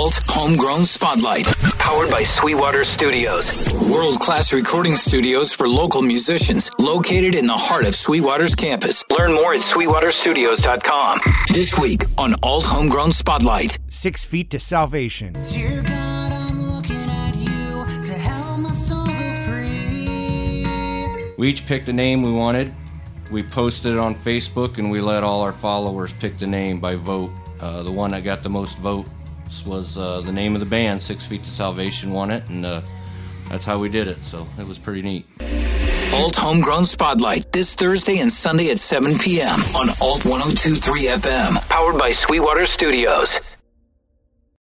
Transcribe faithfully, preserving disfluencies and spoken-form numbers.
Alt Homegrown Spotlight, powered by Sweetwater Studios. World-class recording studios for local musicians, located in the heart of Sweetwater's campus. Learn more at sweetwater studios dot com. This week on Alt Homegrown Spotlight. Six Feet to Salvation. Dear God, I'm looking at you to help my soul go free. We each picked a name we wanted. We posted it on Facebook, and we let all our followers pick the name by vote. Uh, the one that got the most votes was uh, the name of the band. Six Feet to Salvation won it, and uh, that's how we did it, so it was pretty neat. Alt Homegrown Spotlight, this Thursday and Sunday at seven p.m. on Alt one oh two point three F M, powered by Sweetwater Studios.